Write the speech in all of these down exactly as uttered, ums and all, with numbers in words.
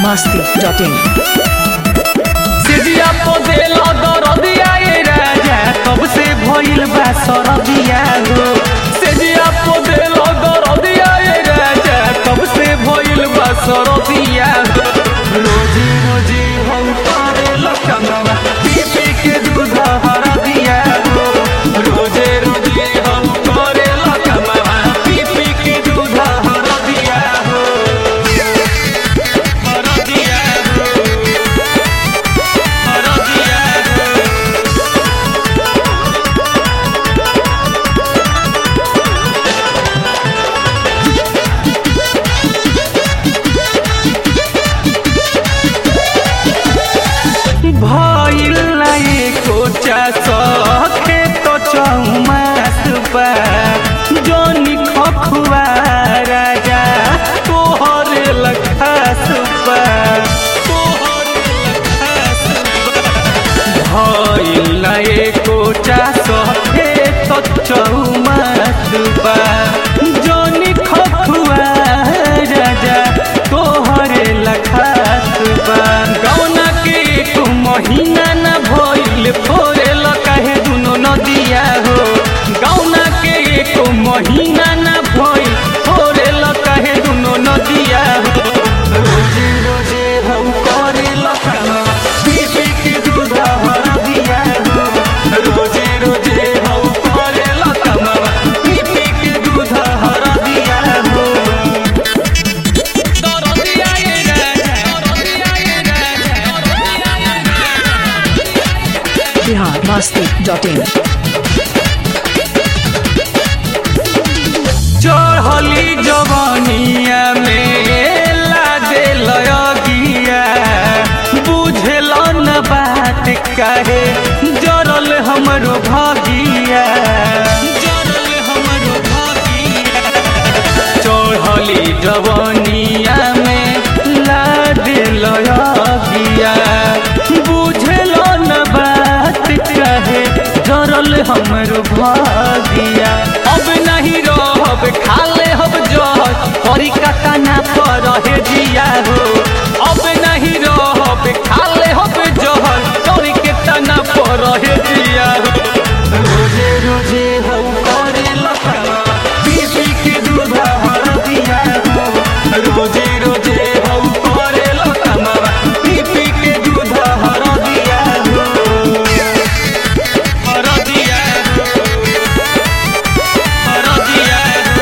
मस्ती dot इन। सिजिया पोदेला दरदिया ए राजा कब से भइल बा सरदिया हो। सिजिया पोदेला दरदिया ए राजा कब से भइल बा सरदिया हो। रोजी रोजी हम करे लखनवा पी पी के दूध हरदिया हो। रोजे रोजी हम करे लखनवा पी पी के दूध हरदिया हो। हरदिया हो भइल एको सखे तो चौमास बा जोनी खखुआ राजा तोहरे लखास बा भइल एको सखे तो चौमास बा जोनी खखुआ राजा तोहरे लखास बा। गौना के तू महीना न भइल फोरेल काहे दुनो नदिया हो। गौना के एको महीना न भइल फोरेल काहे दुनो नदिया हो। रोजे रोजे हम करेल खाना पी पी के दूध हरदिया हो। रोजे रोजे हम करेल खाना पी पी के दूध हरदिया हो। दरदिया ए राजा दरदिया ए राजा बिहार मस्ती डॉट इन। चढ़ली जवानिया में लादे लगिया बुझल न बात काहे जरल हमरो भागिया जरल हमरो भागिया। चढ़ली जवानिया में लादे लगिया बुझल न बात काहे जरल हमरो भागिया। अब नहीं रहब खाले हब जहर हरी काका ना पर रहे जिया हो। अब नहीं रहब खाले हब जहर हरी के तना पर रहे जिया हो। रोजे रोजे हम करे लखनवा पी पी के दूध हरदिया हो। रोजे रोजे हम करे लखनवा पी पी के दूध हरदिया हो। हरदिया हो हरदिया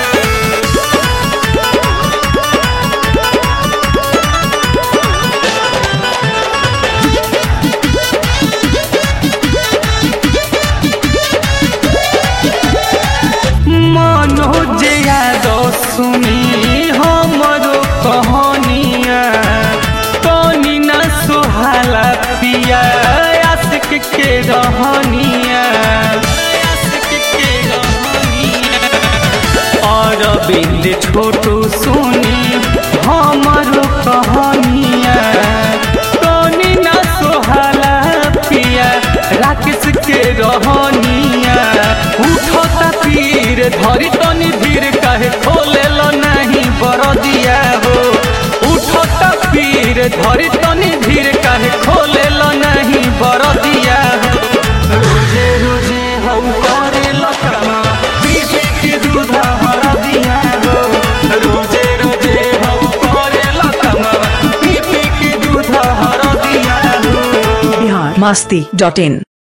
मनोज यादव सुनी हमरो कहानिया तनी न सुहाला पिया आशिक के रहनिया आशिक के रहनिया। अरविंद छोटू सुनी हमरो कहानिया तनी न सुहाला पिया राकेश के रहनिया। उठता पीर धरी तनी धीर काहे खोलेल नहीं बरदिया हो। उठता पीर धरी तनी धीर काहे खोलेल नहीं बरदिया हो। रोजे रोजे हम करेल खाना पी पी के दूध हरदिया हो। रोजे रोजे हम करेल खाना पी पी के दूध हरदिया हो। बिहार मस्ती डॉट इन।